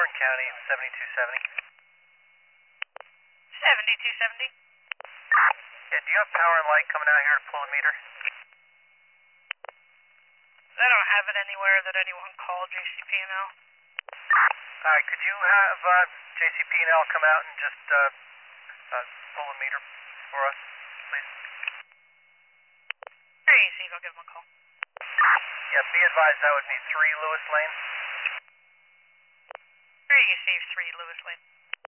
Kern County, 7270. 7270. Yeah, do you have power and light coming out here to pull the meter? I don't have it anywhere that anyone called JCP&L. Alright, could you have JCP&L come out and just pull the meter for us, please? Hey, Steve, I'll give him a call. Yeah, be advised that would be 3 Lewis Lane. There you go, Steve, 3 Lewis Lane.